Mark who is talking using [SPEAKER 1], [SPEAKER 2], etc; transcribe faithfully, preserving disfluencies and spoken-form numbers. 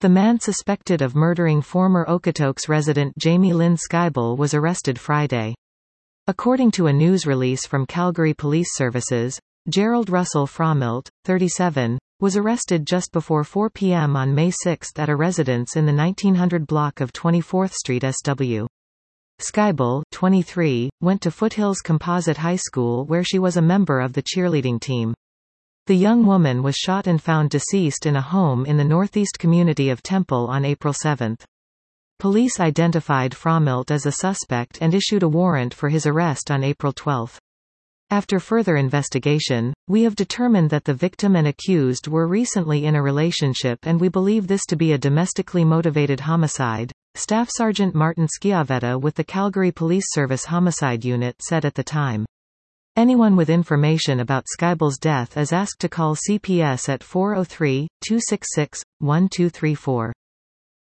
[SPEAKER 1] The man suspected of murdering former Okotoks resident Jamie Lynn Skybel was arrested Friday. According to a news release from Calgary Police Services, Gerald Russell Fromelt, thirty-seven, was arrested just before four p m on May sixth at a residence in the nineteen hundred block of twenty-fourth Street S W. Skybel, twenty-three, went to Foothills Composite High School where she was a member of the cheerleading team. The young woman was shot and found deceased in a home in the northeast community of Temple on April seventh. Police identified Fromelt as a suspect and issued a warrant for his arrest on April twelfth. After further investigation, we have determined that the victim and accused were recently in a relationship and we believe this to be a domestically motivated homicide, Staff Sergeant Martin Schiavetta with the Calgary Police Service Homicide Unit said at the time. Anyone with information about Skybel's death is asked to call C P S at four oh three, two six six, one two three four.